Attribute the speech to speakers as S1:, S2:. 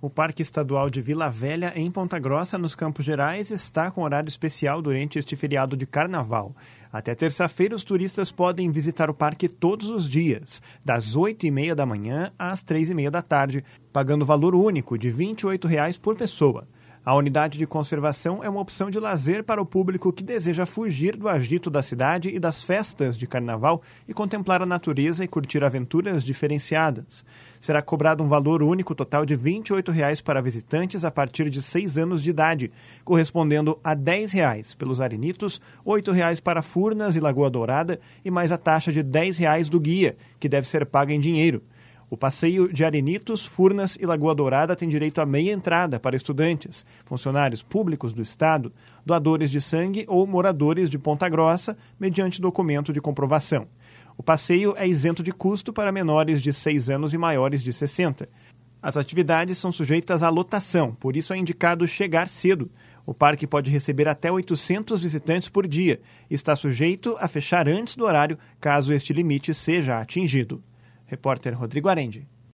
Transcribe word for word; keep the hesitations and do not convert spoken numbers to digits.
S1: O Parque Estadual de Vila Velha, em Ponta Grossa, nos Campos Gerais, está com horário especial durante este feriado de carnaval. Até terça-feira, os turistas podem visitar o parque todos os dias, das oito e meia da manhã às três e meia da tarde, pagando valor único de vinte e oito reais por pessoa. A unidade de conservação é uma opção de lazer para o público que deseja fugir do agito da cidade e das festas de carnaval e contemplar a natureza e curtir aventuras diferenciadas. Será cobrado um valor único total de vinte e oito reais para visitantes a partir de seis anos de idade, correspondendo a dez reais pelos arenitos, oito reais para Furnas e Lagoa Dourada e mais a taxa de dez reais do guia, que deve ser paga em dinheiro. O passeio de Arenitos, Furnas e Lagoa Dourada tem direito a meia entrada para estudantes, funcionários públicos do Estado, doadores de sangue ou moradores de Ponta Grossa, mediante documento de comprovação. O passeio é isento de custo para menores de seis anos e maiores de sessenta. As atividades são sujeitas à lotação, por isso é indicado chegar cedo. O parque pode receber até oitocentos visitantes por dia e está sujeito a fechar antes do horário, caso este limite seja atingido. Repórter Rodrigo Arendi.